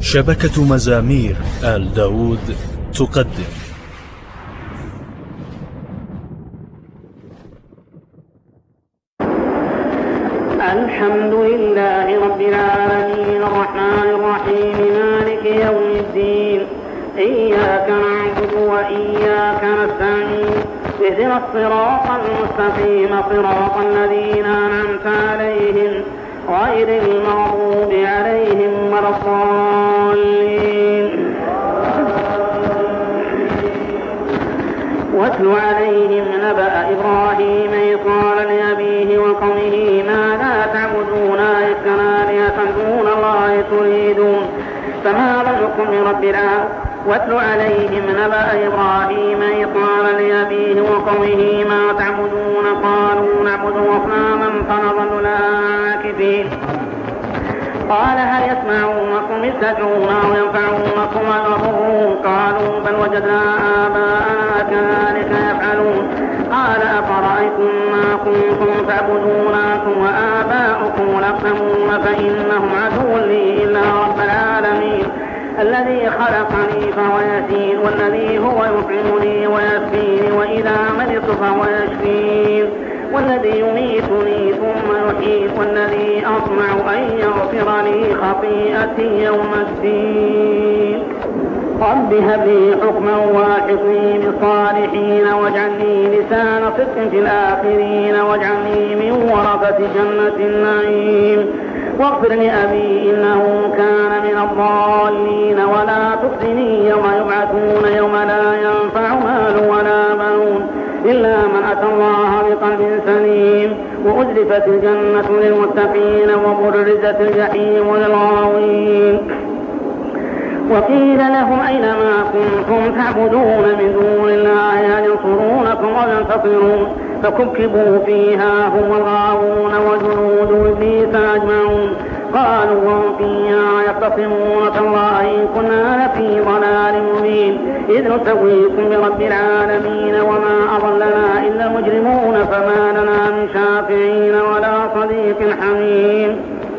شبكة مزامير آل داود تقدم. الحمد لله رب العالمين الرحمن الرحيم مالك يوم الدين، إياك نعبد وإياك نستعين، اهدنا الصراط المستقيم صراط الذين أنعمت عليهم غير المغضوب عليهم ولا الضالين. واتل عليهم نبأ إبراهيم إذ قال لأبيه وقومه ماذا تعبدون أئفكا آلهة دون الله تريدون فما ظنكم برب العالمين. واتل عليهم نبأ إبراهيم إذ قال لأبيه وقومه ما تعبدون قالوا نعبد أصناما فنظل لها عاكفين. قال هل يسمعونكم إذ تدعون أو ينفعونكم أو يضرون قالوا بل وجدنا آباءنا كذلك يفعلون. قال أفرأيتم ما كنتم تعبدون أنتم وآباؤكم الأقدمون فإنهم عدو لي إلا رب العالمين الذي خلقني فهو يهدين والذي هو يطعمني ويسقين وإذا مرضت فهو يشفين والذي يميتني ثم يحيين والذي أطمع أن يغفر لي خطيئتي يوم الدين. رب هب لي حكما والحقني بالصالحين واجعلني لسان صدق في الآخرين واجعلني من ورثة جنة النعيم واغفر لأبي إنه كان من الضالين ولا تخزني يوم يبعثون يوم لا ينفع مال ولا بنون إلا من أتى الله بقلب سليم وأزلفت الجنة للمتقين وبرزت الجحيم للغاوين. وقيل لهم أين ما كنتم تعبدون من دون الله هل ينصرونكم أو ينتصرون فكبكبوا فيها هم الغاوون وجنود إبليس أجمعون. قالوا وهم فيها يختصمون تالله إن كنا لفي ضلال مبين إذ نسويكم برب العالمين وما أضلنا إلا المجرمون فما لنا من شافعين ولا صديق حميم.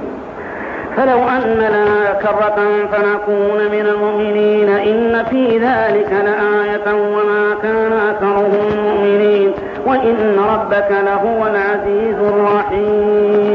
فلو أن لنا كرة فنكون من المؤمنين إن في ذلك لآية وما كان أكثرهم مؤمنين وإن ربك لهو العزيز الرحيم.